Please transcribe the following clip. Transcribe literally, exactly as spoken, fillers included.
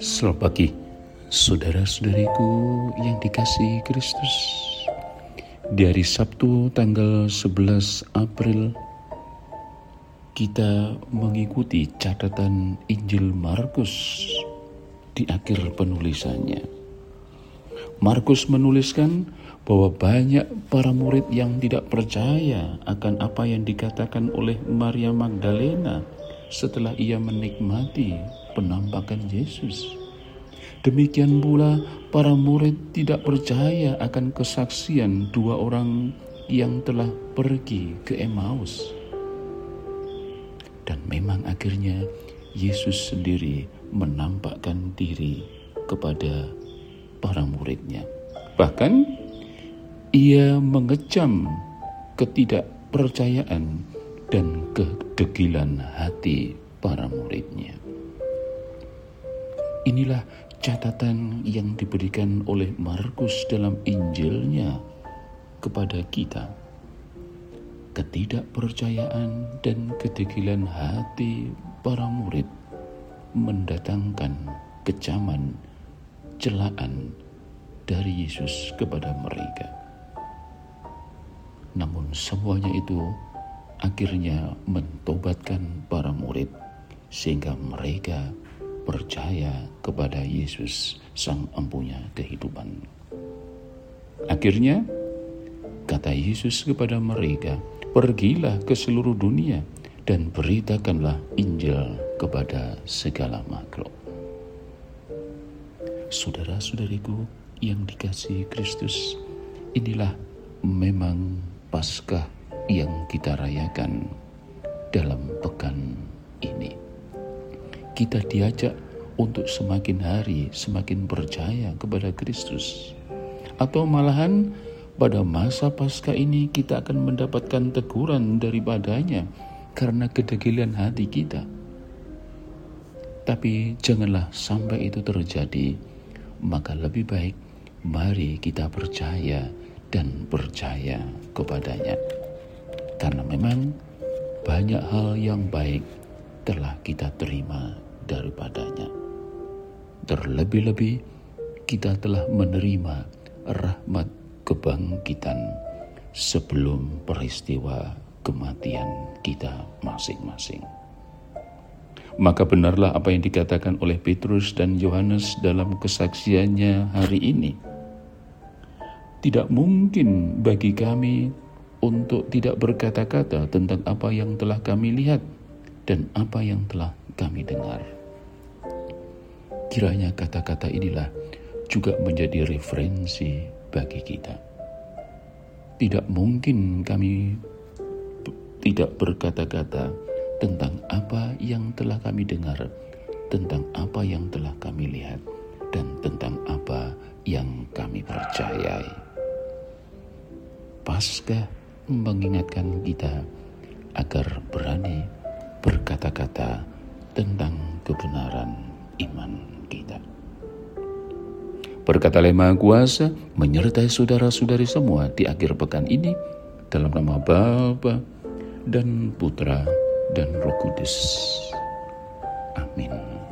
Selamat pagi, saudara-saudariku yang dikasihi Kristus. Di hari Sabtu tanggal sebelas April, kita mengikuti catatan Injil Markus di akhir penulisannya. Markus menuliskan bahwa banyak para murid yang tidak percaya akan apa yang dikatakan oleh Maria Magdalena setelah ia menikmati penampakan Yesus. Demikian pula para murid tidak percaya akan kesaksian dua orang yang telah pergi ke Emmaus. Dan memang akhirnya Yesus sendiri menampakkan diri kepada para muridnya. Bahkan ia mengecam ketidakpercayaan dan kedegilan hati para muridnya. Inilah catatan yang diberikan oleh Markus dalam Injilnya kepada kita. Ketidakpercayaan dan kedegilan hati para murid mendatangkan kecaman, celaan dari Yesus kepada mereka. Namun semuanya itu akhirnya mentobatkan para murid sehingga mereka percaya kepada Yesus, Sang Empunya kehidupan. Akhirnya kata Yesus kepada mereka, "Pergilah ke seluruh dunia dan beritakanlah Injil kepada segala makhluk." Saudara-saudariku yang dikasihi Kristus, inilah memang Paskah yang kita rayakan dalam pekan ini. Kita diajak untuk semakin hari semakin percaya kepada Kristus. Atau malahan pada masa Paskah ini kita akan mendapatkan teguran daripadanya karena kedegilan hati kita. Tapi janganlah sampai itu terjadi, maka lebih baik mari kita percaya dan percaya kepadanya. Karena memang banyak hal yang baik telah kita terima daripadanya. Terlebih-lebih kita telah menerima rahmat kebangkitan sebelum peristiwa kematian kita masing-masing. Maka benarlah apa yang dikatakan oleh Petrus dan Yohanes dalam kesaksiannya hari ini. Tidak mungkin bagi kami untuk tidak berkata-kata tentang apa yang telah kami lihat dan apa yang telah kami dengar. Kiranya kata-kata inilah juga menjadi referensi bagi kita. Tidak mungkin kami tidak berkata-kata tentang apa yang telah kami dengar, tentang apa yang telah kami lihat, dan tentang apa yang kami percayai. Paskah mengingatkan kita agar berani berkata-kata tentang kebenaran iman kita. Berkat Allah Maha Kuasa menyertai saudara-saudari semua di akhir pekan ini, dalam nama Bapa dan Putra dan Roh Kudus. Amin.